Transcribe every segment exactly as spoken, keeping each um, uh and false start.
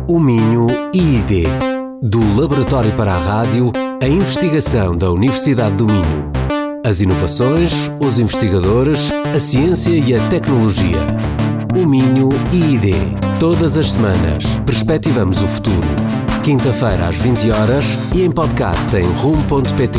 O Minho I I D, do Laboratório para a Rádio, a investigação da Universidade do Minho. As inovações, os investigadores, a ciência e a tecnologia. O Minho I I D. Todas as semanas, perspectivamos o futuro. Quinta-feira às vinte horas e em podcast em rum ponto pt.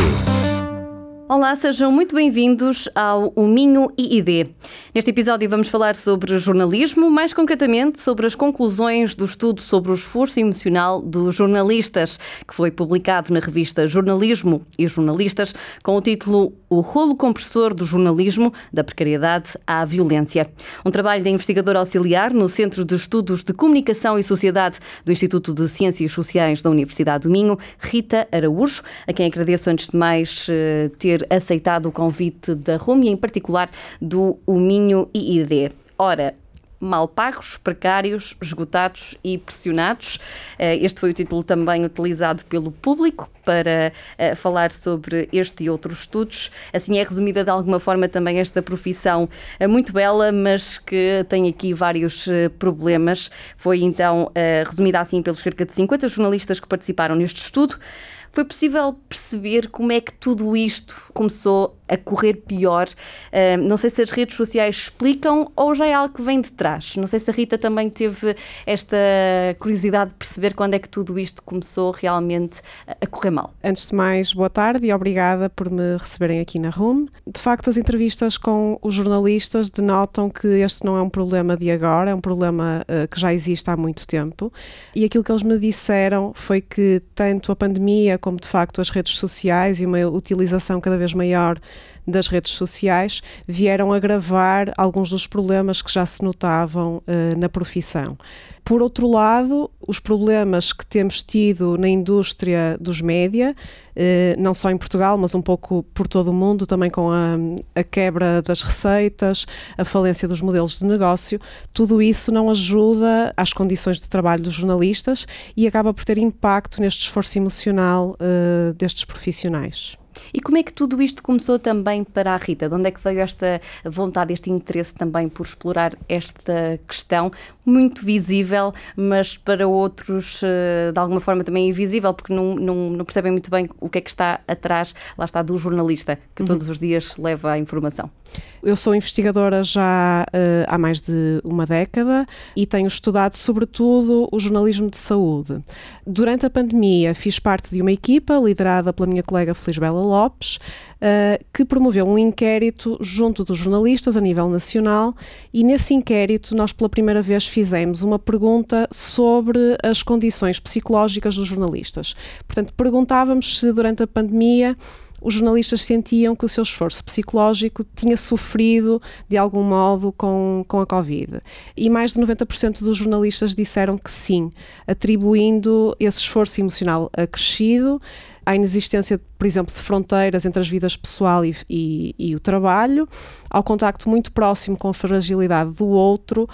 Olá, sejam muito bem-vindos ao O Minho I I D. Neste episódio vamos falar sobre jornalismo, mais concretamente sobre as conclusões do estudo sobre o esforço emocional dos jornalistas, que foi publicado na revista Jornalismo e Jornalistas, com o título O Rolo Compressor do Jornalismo, da Precariedade à Violência. Um trabalho da investigadora auxiliar no Centro de Estudos de Comunicação e Sociedade do Instituto de Ciências Sociais da Universidade do Minho, Rita Araújo, a quem agradeço antes de mais ter aceitado o convite da R U M e em particular do O Minho I I D. Ora, mal pagos, precários, esgotados e pressionados. Este foi o título também utilizado pelo público para uh, falar sobre este e outros estudos. Assim é resumida de alguma forma também esta profissão uh, muito bela, mas que tem aqui vários uh, problemas. Foi então uh, resumida assim pelos cerca de cinquenta jornalistas que participaram neste estudo. Foi possível perceber como é que tudo isto começou a correr pior? Uh, não sei se as redes sociais explicam ou já é algo que vem de trás. Não sei se a Rita também teve esta curiosidade de perceber quando é que tudo isto começou realmente a correr mal. Antes de mais, boa tarde e obrigada por me receberem aqui na R U M. De facto, as entrevistas com os jornalistas denotam que este não é um problema de agora, é um problema uh, que já existe há muito tempo. E aquilo que eles me disseram foi que tanto a pandemia como de facto as redes sociais e uma utilização cada vez maior das redes sociais vieram agravar alguns dos problemas que já se notavam uh, na profissão. Por outro lado, os problemas que temos tido na indústria dos média, uh, não só em Portugal, mas um pouco por todo o mundo, também com a, a quebra das receitas, a falência dos modelos de negócio, tudo isso não ajuda às condições de trabalho dos jornalistas e acaba por ter impacto neste esforço emocional uh, destes profissionais. E como é que tudo isto começou também para a Rita? De onde é que veio esta vontade, este interesse também por explorar esta questão muito visível, mas para outros de alguma forma também invisível, porque não, não, não percebem muito bem o que é que está atrás, lá está, do jornalista, que uhum. todos os dias leva a informação? Eu sou investigadora já uh, há mais de uma década e tenho estudado sobretudo o jornalismo de saúde. Durante a pandemia fiz parte de uma equipa liderada pela minha colega Felisbela Lopes, uh, que promoveu um inquérito junto dos jornalistas a nível nacional e nesse inquérito nós pela primeira vez fizemos uma pergunta sobre as condições psicológicas dos jornalistas. Portanto, perguntávamos se durante a pandemia os jornalistas sentiam que o seu esforço psicológico tinha sofrido de algum modo com, com a Covid. E mais de noventa por cento dos jornalistas disseram que sim, atribuindo esse esforço emocional acrescido à inexistência, por exemplo, de fronteiras entre as vidas pessoal e, e, e o trabalho, ao contacto muito próximo com a fragilidade do outro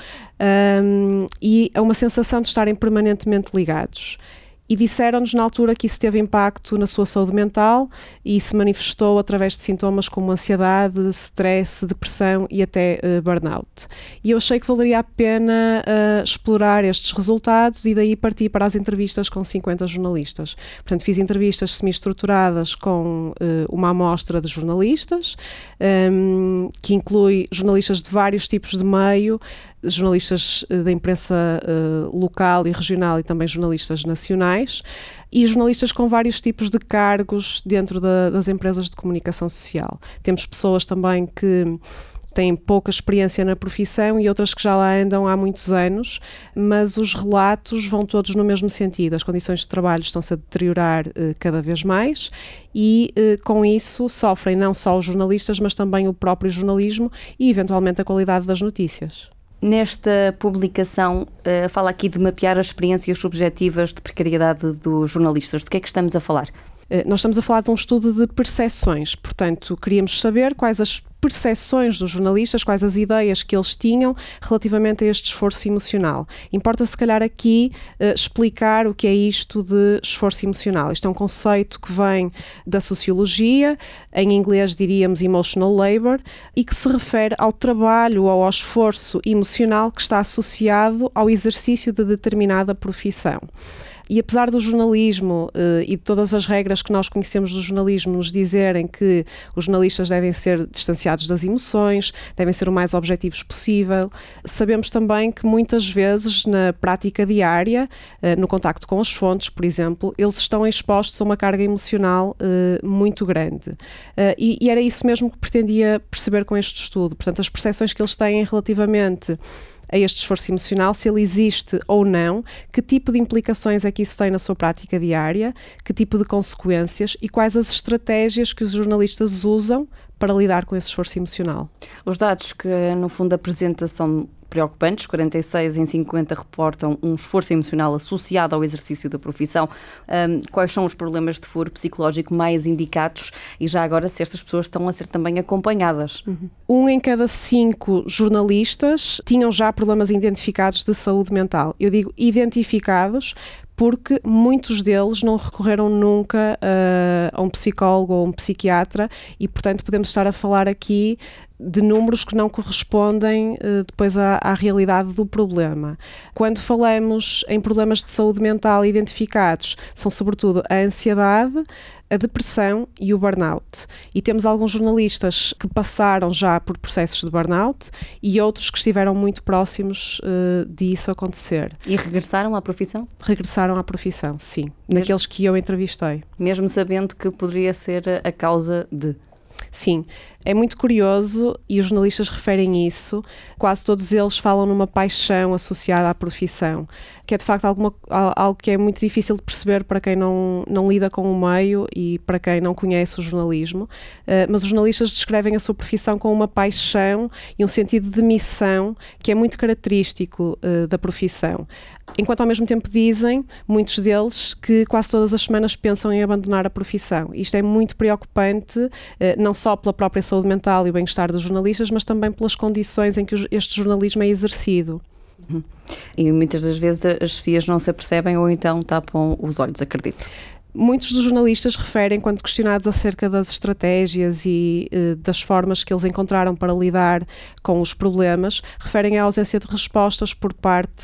um, e a uma sensação de estarem permanentemente ligados. E disseram-nos na altura que isso teve impacto na sua saúde mental e se manifestou através de sintomas como ansiedade, stress, depressão e até uh, burnout. E eu achei que valeria a pena uh, explorar estes resultados e daí parti para as entrevistas com cinquenta jornalistas. Portanto, fiz entrevistas semi-estruturadas com uh, uma amostra de jornalistas, um, que inclui jornalistas de vários tipos de meio, jornalistas da imprensa uh, local e regional e também jornalistas nacionais e jornalistas com vários tipos de cargos dentro da, das empresas de comunicação social. Temos pessoas também que têm pouca experiência na profissão e outras que já lá andam há muitos anos, mas os relatos vão todos no mesmo sentido. As condições de trabalho estão-se a deteriorar uh, cada vez mais e uh, com isso sofrem não só os jornalistas, mas também o próprio jornalismo e eventualmente a qualidade das notícias. Nesta publicação, uh, fala aqui de mapear as experiências subjetivas de precariedade dos jornalistas. Do que é que estamos a falar? Uh, nós estamos a falar de um estudo de percepções, portanto, queríamos saber quais as percepções dos jornalistas, quais as ideias que eles tinham relativamente a este esforço emocional. Importa, se calhar, aqui uh, explicar o que é isto de esforço emocional. Isto é um conceito que vem da sociologia, em inglês diríamos emotional labor, e que se refere ao trabalho ou ao esforço emocional que está associado ao exercício de determinada profissão. E apesar do jornalismo uh, e de todas as regras que nós conhecemos do jornalismo nos dizerem que os jornalistas devem ser distanciados das emoções, devem ser o mais objetivos possível, sabemos também que muitas vezes na prática diária, uh, no contacto com as fontes, por exemplo, eles estão expostos a uma carga emocional uh, muito grande. Uh, e, e era isso mesmo que pretendia perceber com este estudo. Portanto, as percepções que eles têm relativamente a este esforço emocional, se ele existe ou não, que tipo de implicações é que isso tem na sua prática diária, que tipo de consequências e quais as estratégias que os jornalistas usam para lidar com esse esforço emocional. Os dados que, no fundo, apresenta são preocupantes. quarenta e seis em cinquenta reportam um esforço emocional associado ao exercício da profissão. Um, quais são os problemas de foro psicológico mais indicados e já agora se estas pessoas estão a ser também acompanhadas? Uhum. Um em cada cinco jornalistas tinham já problemas identificados de saúde mental. Eu digo identificados porque muitos deles não recorreram nunca uh, a um psicólogo ou um psiquiatra e, portanto, podemos estar a falar aqui de números que não correspondem uh, depois à, à realidade do problema. Quando falamos em problemas de saúde mental identificados, são sobretudo a ansiedade, a depressão e o burnout. E temos alguns jornalistas que passaram já por processos de burnout e outros que estiveram muito próximos uh, disso acontecer. E regressaram à profissão? Regressaram à profissão, sim. Mesmo, naqueles que eu entrevistei. Mesmo sabendo que poderia ser a causa de... Sim, é muito curioso e os jornalistas referem isso. Quase todos eles falam numa paixão associada à profissão, que é de facto alguma, algo que é muito difícil de perceber para quem não, não lida com o meio e para quem não conhece o jornalismo. Uh, mas os jornalistas descrevem a sua profissão com uma paixão e um sentido de missão que é muito característico uh, da profissão. Enquanto ao mesmo tempo dizem, muitos deles, que quase todas as semanas pensam em abandonar a profissão. Isto é muito preocupante, eh, não só pela própria saúde mental e o bem-estar dos jornalistas, mas também pelas condições em que este jornalismo é exercido. Uhum. E muitas das vezes as chefias não se apercebem ou então tapam os olhos, acredito. Muitos dos jornalistas referem, quando questionados acerca das estratégias e eh, das formas que eles encontraram para lidar com os problemas, referem à ausência de respostas por parte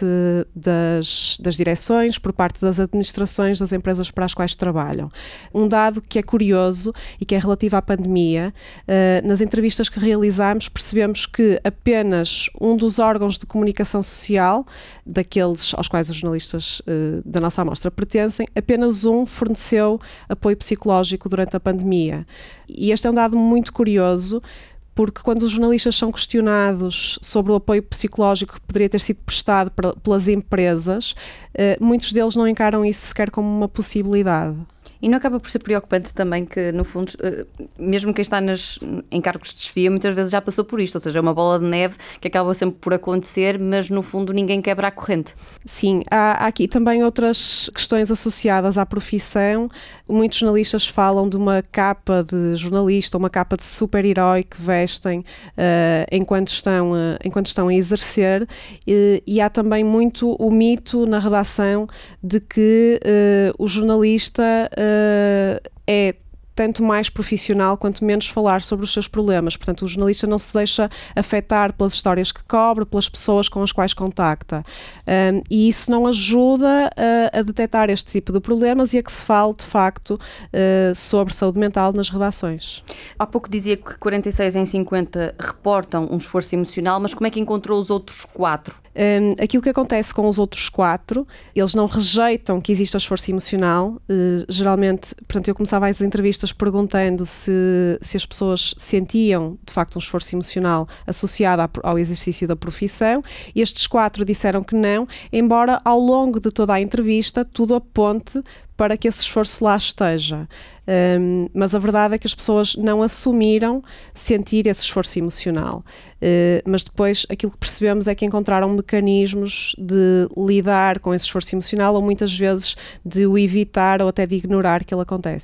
das, das direções, por parte das administrações das empresas para as quais trabalham. Um dado que é curioso e que é relativo à pandemia, eh, nas entrevistas que realizámos percebemos que apenas um dos órgãos de comunicação social, daqueles aos quais os jornalistas eh, da nossa amostra pertencem, apenas um forneceu forneceu apoio psicológico durante a pandemia. E este é um dado muito curioso, porque quando os jornalistas são questionados sobre o apoio psicológico que poderia ter sido prestado pelas empresas, muitos deles não encaram isso sequer como uma possibilidade. E não acaba por ser preocupante também que, no fundo, mesmo quem está nas, em cargos de chefia, muitas vezes já passou por isto, ou seja, é uma bola de neve que acaba sempre por acontecer, mas no fundo ninguém quebra a corrente. Sim, há, há aqui também outras questões associadas à profissão. Muitos jornalistas falam de uma capa de jornalista, uma capa de super-herói que vestem uh, enquanto, estão, uh, enquanto estão a exercer, e, e há também muito o mito na redação de que uh, o jornalista Uh, é tanto mais profissional quanto menos falar sobre os seus problemas. Portanto, o jornalista não se deixa afetar pelas histórias que cobre, pelas pessoas com as quais contacta. Um, e isso não ajuda a, a detectar este tipo de problemas e a que se fale, de facto, uh, sobre saúde mental nas redações. Há pouco dizia que quarenta e seis em cinquenta reportam um esforço emocional, mas como é que encontrou os outros quatro? Um, aquilo que acontece com os outros quatro, eles não rejeitam que exista esforço emocional. Uh, geralmente, portanto, eu começava as entrevistas perguntando se, se as pessoas sentiam, de facto, um esforço emocional associado ao exercício da profissão. Estes quatro disseram que não, embora ao longo de toda a entrevista tudo aponte para que esse esforço lá esteja. Um, mas a verdade é que as pessoas não assumiram sentir esse esforço emocional. Uh, mas depois aquilo que percebemos é que encontraram mecanismos de lidar com esse esforço emocional ou muitas vezes de o evitar ou até de ignorar que ele acontece.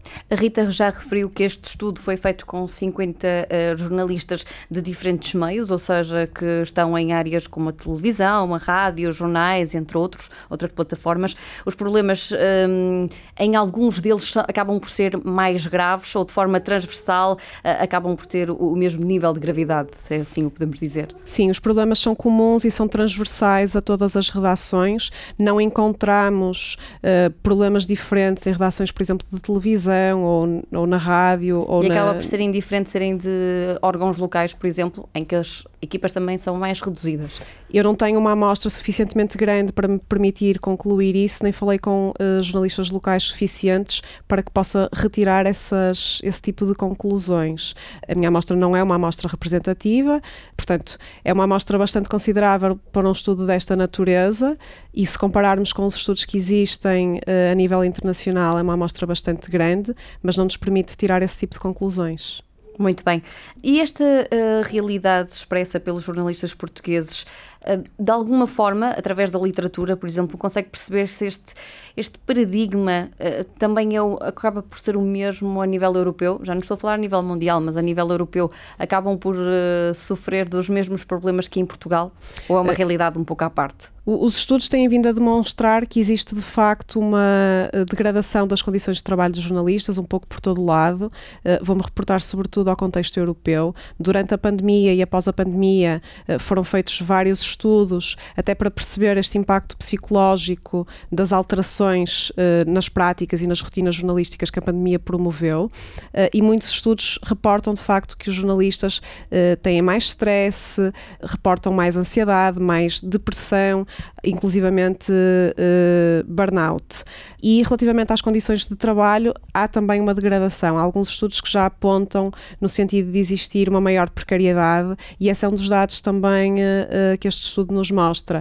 A Rita já referiu que este estudo foi feito com cinquenta uh, jornalistas de diferentes meios, ou seja, que estão em áreas como a televisão, a rádio, jornais, entre outros, outras plataformas. Os problemas, um, em alguns deles, acabam por ser mais graves ou de forma transversal uh, acabam por ter o mesmo nível de gravidade, se é assim o podemos dizer. Sim, os problemas são comuns e são transversais a todas as redações. Não encontramos uh, problemas diferentes em redações, por exemplo, de televisão, Ou, ou na rádio. Ou e acaba na... por serem diferentes serem de órgãos locais, por exemplo, em que as equipas também são mais reduzidas. Eu não tenho uma amostra suficientemente grande para me permitir concluir isso, nem falei com uh, jornalistas locais suficientes para que possa retirar essas, esse tipo de conclusões. A minha amostra não é uma amostra representativa, portanto, é uma amostra bastante considerável para um estudo desta natureza, e se compararmos com os estudos que existem uh, a nível internacional, é uma amostra bastante grande, mas não nos permite tirar esse tipo de conclusões. Muito bem. E esta uh, realidade expressa pelos jornalistas portugueses, uh, de alguma forma, através da literatura, por exemplo, consegue perceber se este, este paradigma uh, também é o, acaba por ser o mesmo a nível europeu? Já não estou a falar a nível mundial, mas a nível europeu, acabam por uh, sofrer dos mesmos problemas que em Portugal? Ou é uma realidade um pouco à parte? Os estudos têm vindo a demonstrar que existe de facto uma degradação das condições de trabalho dos jornalistas, um pouco por todo o lado. Uh, vou-me reportar sobretudo ao contexto europeu. Durante a pandemia e após a pandemia uh, foram feitos vários estudos até para perceber este impacto psicológico das alterações uh, nas práticas e nas rotinas jornalísticas que a pandemia promoveu, uh, e muitos estudos reportam de facto que os jornalistas uh, têm mais stress, reportam mais ansiedade, mais depressão, inclusivamente uh, burnout. E relativamente às condições de trabalho, há também uma degradação. Há alguns estudos que já apontam no sentido de existir uma maior precariedade, e esse é um dos dados também uh, que este estudo nos mostra.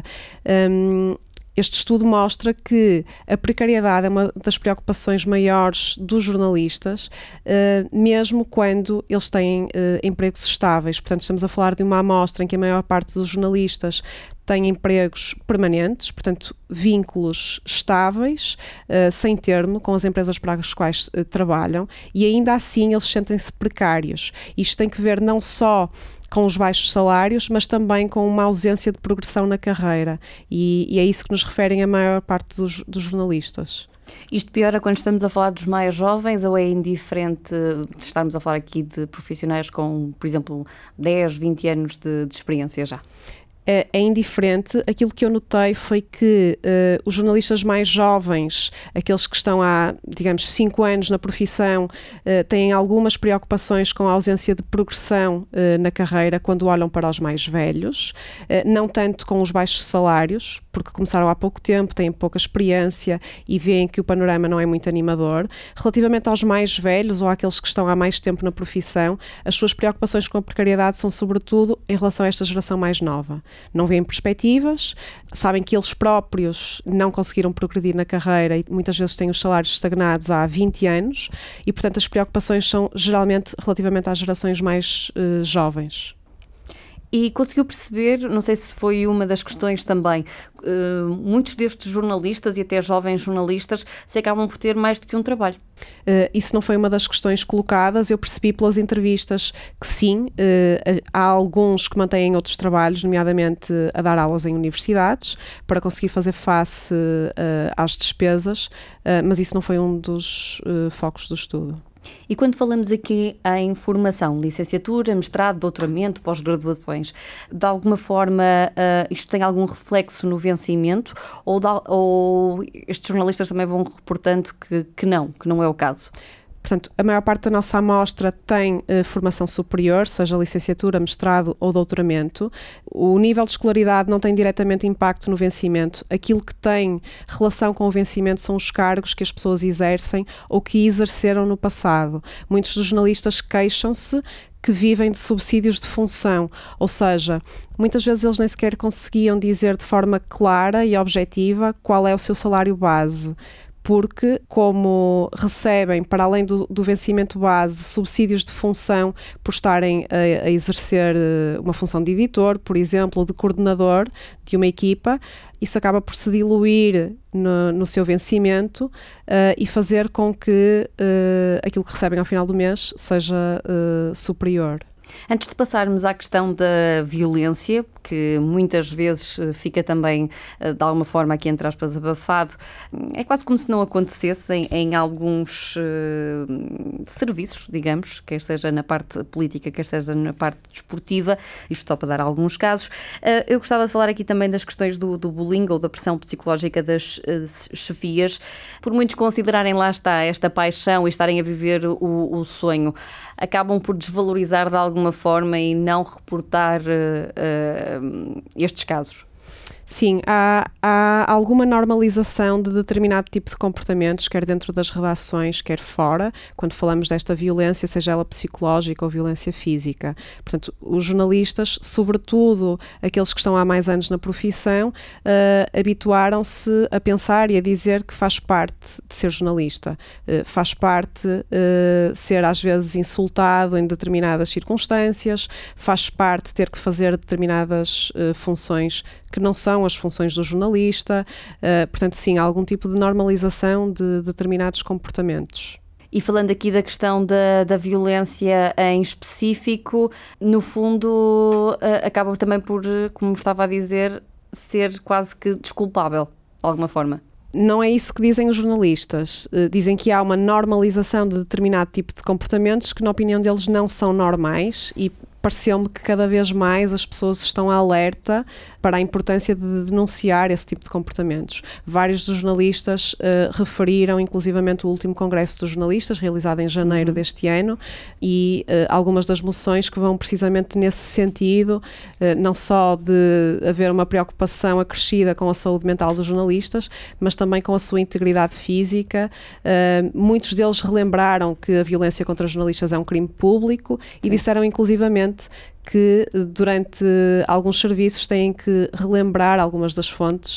Um, Este estudo mostra que a precariedade é uma das preocupações maiores dos jornalistas, uh, mesmo quando eles têm uh, empregos estáveis. Portanto, estamos a falar de uma amostra em que a maior parte dos jornalistas têm empregos permanentes, portanto, vínculos estáveis, uh, sem termo, com as empresas para as quais uh, trabalham, e ainda assim eles sentem-se precários. Isto tem que ver não só com os baixos salários, mas também com uma ausência de progressão na carreira. E, e é isso que nos referem a maior parte dos, dos jornalistas. Isto piora quando estamos a falar dos mais jovens, ou é indiferente de estarmos a falar aqui de profissionais com, por exemplo, dez, vinte anos de, de experiência já? É, é indiferente. Aquilo que eu notei foi que uh, os jornalistas mais jovens, aqueles que estão há, digamos, cinco anos na profissão, uh, têm algumas preocupações com a ausência de progressão uh, na carreira quando olham para os mais velhos, uh, não tanto com os baixos salários, porque começaram há pouco tempo, têm pouca experiência e veem que o panorama não é muito animador. Relativamente aos mais velhos ou àqueles que estão há mais tempo na profissão, as suas preocupações com a precariedade são sobretudo em relação a esta geração mais nova. Não veem perspectivas, sabem que eles próprios não conseguiram progredir na carreira e muitas vezes têm os salários estagnados há vinte anos e, portanto, as preocupações são geralmente relativamente às gerações mais uh, jovens. E conseguiu perceber, não sei se foi uma das questões também, uh, muitos destes jornalistas e até jovens jornalistas se acabam por ter mais do que um trabalho. Uh, isso não foi uma das questões colocadas. Eu percebi pelas entrevistas que sim, uh, há alguns que mantêm outros trabalhos, nomeadamente a dar aulas em universidades, para conseguir fazer face uh, às despesas, uh, mas isso não foi um dos uh, focos do estudo. E quando falamos aqui em formação, licenciatura, mestrado, doutoramento, pós-graduações, de alguma forma uh, isto tem algum reflexo no vencimento ou, da, ou estes jornalistas também vão reportando que, que não, que não é o caso? Portanto, a maior parte da nossa amostra tem uh, formação superior, seja licenciatura, mestrado ou doutoramento. O nível de escolaridade não tem diretamente impacto no vencimento. Aquilo que tem relação com o vencimento são os cargos que as pessoas exercem ou que exerceram no passado. Muitos dos jornalistas queixam-se que vivem de subsídios de função, ou seja, muitas vezes eles nem sequer conseguiam dizer de forma clara e objetiva qual é o seu salário base, porque como recebem, para além do, do vencimento base, subsídios de função por estarem a, a exercer uma função de editor, por exemplo, ou de coordenador de uma equipa, isso acaba por se diluir no, no seu vencimento uh, e fazer com que uh, aquilo que recebem ao final do mês seja uh, superior. Antes de passarmos à questão da violência, que muitas vezes fica também, de alguma forma, aqui entre aspas, abafado, é quase como se não acontecesse em, em alguns uh, serviços, digamos, quer seja na parte política, quer seja na parte desportiva, isto só para dar alguns casos. Uh, eu gostava de falar aqui também das questões do, do bullying ou da pressão psicológica das uh, chefias, por muitos considerarem, lá está, esta paixão e estarem a viver o, o sonho, acabam por desvalorizar de alguma forma e não reportar uh, uh, estes casos. Sim, há, há alguma normalização de determinado tipo de comportamentos, quer dentro das redações, quer fora, quando falamos desta violência, seja ela psicológica ou violência física. Portanto, os jornalistas, sobretudo aqueles que estão há mais anos na profissão, uh, habituaram-se a pensar e a dizer que faz parte de ser jornalista. Uh, faz parte uh, ser às vezes insultado em determinadas circunstâncias, faz parte ter que fazer determinadas uh, funções que não são as funções do jornalista, uh, portanto sim, há algum tipo de normalização de determinados comportamentos. E falando aqui da questão da, da violência em específico, no fundo uh, acaba também por, como estava a dizer, ser quase que desculpável, de alguma forma. Não é isso que dizem os jornalistas. Uh, dizem que há uma normalização de determinado tipo de comportamentos que, na opinião deles, não são normais e pareceu-me que cada vez mais as pessoas estão alerta para a importância de denunciar esse tipo de comportamentos. Vários dos jornalistas uh, referiram, inclusivamente, o último Congresso dos Jornalistas, realizado em janeiro uhum. deste ano, e uh, algumas das moções que vão precisamente nesse sentido, uh, não só de haver uma preocupação acrescida com a saúde mental dos jornalistas, mas também com a sua integridade física. Uh, muitos deles relembraram que a violência contra os jornalistas é um crime público Sim. e disseram, inclusivamente, que durante alguns serviços têm que relembrar algumas das fontes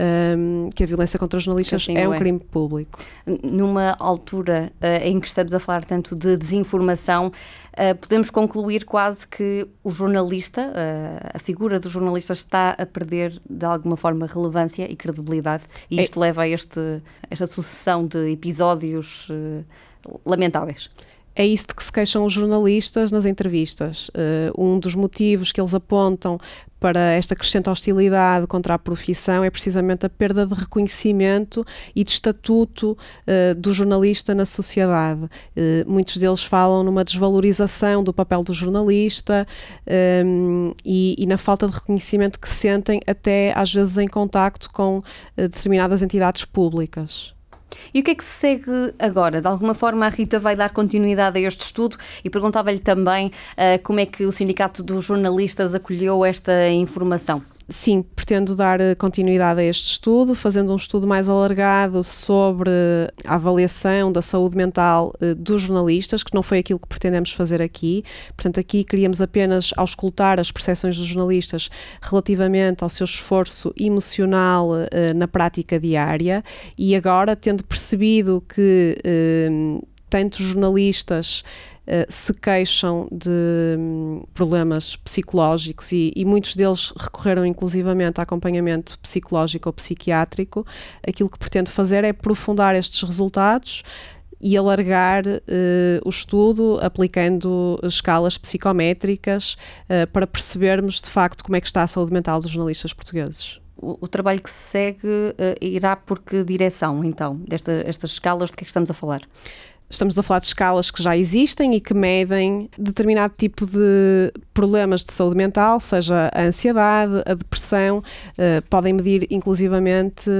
um, que a violência contra os jornalistas assim é um é. crime público. Numa altura uh, em que estamos a falar tanto de desinformação, uh, podemos concluir quase que o jornalista, uh, a figura do jornalista está a perder de alguma forma relevância e credibilidade, e isto é. leva a este, esta sucessão de episódios uh, lamentáveis. É isso de que se queixam os jornalistas nas entrevistas. Uh, um dos motivos que eles apontam para esta crescente hostilidade contra a profissão é precisamente a perda de reconhecimento e de estatuto uh, do jornalista na sociedade. Uh, muitos deles falam numa desvalorização do papel do jornalista um, e, e na falta de reconhecimento que sentem até às vezes em contacto com uh, determinadas entidades públicas. E o que é que se segue agora? De alguma forma a Rita vai dar continuidade a este estudo e perguntava-lhe também uh, como é que o Sindicato dos Jornalistas acolheu esta informação. Sim, pretendo dar continuidade a este estudo, fazendo um estudo mais alargado sobre a avaliação da saúde mental uh, dos jornalistas, que não foi aquilo que pretendemos fazer aqui. Portanto, aqui queríamos apenas auscultar as percepções dos jornalistas relativamente ao seu esforço emocional uh, na prática diária, e agora, tendo percebido que uh, tantos jornalistas Uh, se queixam de um, problemas psicológicos e, e muitos deles recorreram inclusivamente a acompanhamento psicológico ou psiquiátrico, aquilo que pretendo fazer é aprofundar estes resultados e alargar uh, o estudo aplicando escalas psicométricas uh, para percebermos de facto como é que está a saúde mental dos jornalistas portugueses. O, o trabalho que se segue uh, irá por que direção, então, desta, estas escalas de que é que estamos a falar? Estamos a falar de escalas que já existem e que medem determinado tipo de problemas de saúde mental, seja a ansiedade, a depressão, uh, podem medir inclusivamente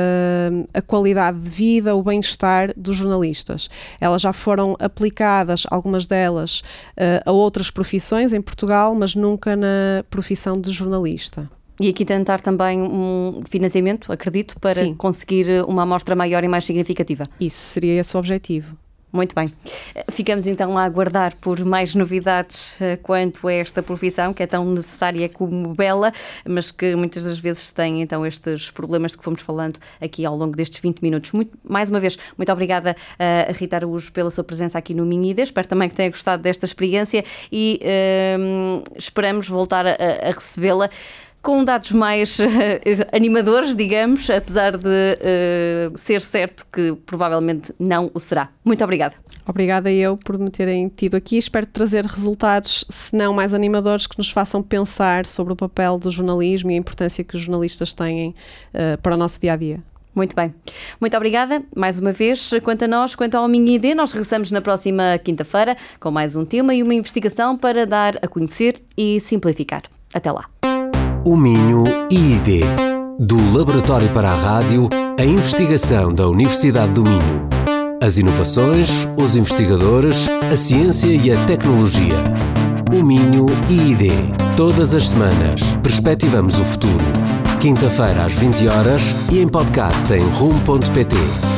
uh, a qualidade de vida, o bem-estar dos jornalistas. Elas já foram aplicadas, algumas delas, uh, a outras profissões em Portugal, mas nunca na profissão de jornalista. E aqui tentar também um financiamento, acredito, para Sim. conseguir uma amostra maior e mais significativa. Isso, seria esse o objetivo. Muito bem. Ficamos então a aguardar por mais novidades quanto a esta profissão, que é tão necessária como bela, mas que muitas das vezes tem então estes problemas de que fomos falando aqui ao longo destes vinte minutos. Muito, mais uma vez, muito obrigada a Rita Araújo pela sua presença aqui no Minho I D E. Espero também que tenha gostado desta experiência e hum, esperamos voltar a, a recebê-la com dados mais uh, animadores, digamos, apesar de uh, ser certo que provavelmente não o será. Muito obrigada. Obrigada eu por me terem tido aqui. Espero trazer resultados, se não mais animadores, que nos façam pensar sobre o papel do jornalismo e a importância que os jornalistas têm uh, para o nosso dia-a-dia. Muito bem. Muito obrigada, mais uma vez. Quanto a nós, quanto ao Minho I D, nós regressamos na próxima quinta-feira com mais um tema e uma investigação para dar a conhecer e simplificar. Até lá. O Minho I D, do Laboratório para a Rádio, a investigação da Universidade do Minho. As inovações, os investigadores, a ciência e a tecnologia. O Minho I D. Todas as semanas, perspectivamos o futuro. Quinta-feira às vinte horas e em podcast em rum ponto pt.